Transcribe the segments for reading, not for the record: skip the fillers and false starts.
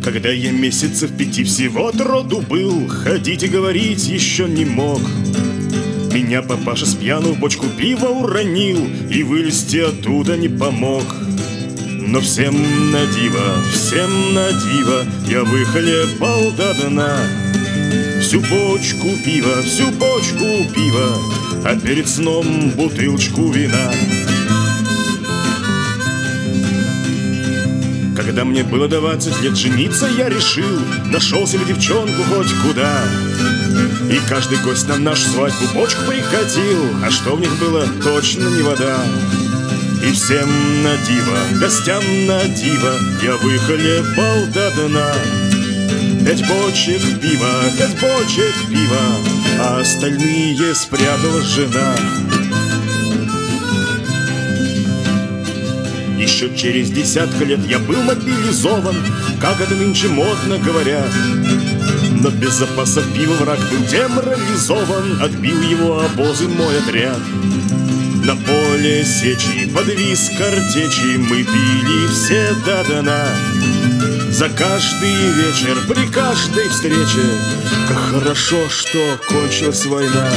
Когда я месяцев 5 всего от роду был, ходить и говорить еще не мог. Меня папаша с пьяну в бочку пива уронил и вылезти оттуда не помог. Но всем на диво я выхлебал до дна всю бочку пива, а перед сном бутылочку вина. Когда мне было 20 лет жениться, я решил, нашел себе девчонку хоть куда. И каждый гость на нашу свадьбу бочку прикатил, а что в них было, точно не вода. И всем на диво, гостям на диво, я выхлебал до дна 5 бочек пива, а остальные спрятала жена. Еще через десятка лет я был мобилизован, как это нынче модно говорят. Но без запаса пива враг был деморализован, отбил его обозы мой отряд. На поле сечи, под виз картечи мы пили все до дна. За каждый вечер, при каждой встрече, как хорошо, что кончилась война.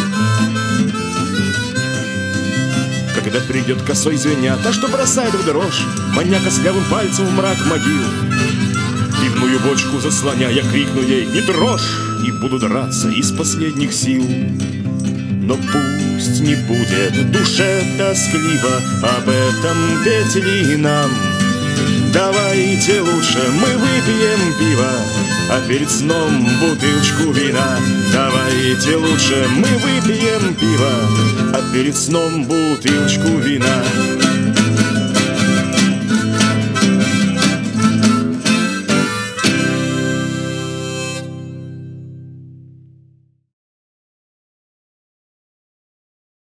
Когда придет косой звеня, та, что бросает в дрожь, маня костлявым пальцем в мрак могил, пивную бочку заслоня, я крикну ей: не трожь! И буду драться из последних сил. Но пусть не будет душе тоскливо об этом петь ли нам. Давайте лучше мы выпьем пиво, а перед сном бутылочку вина. Давайте лучше мы выпьем пиво, а перед сном бутылочку вина.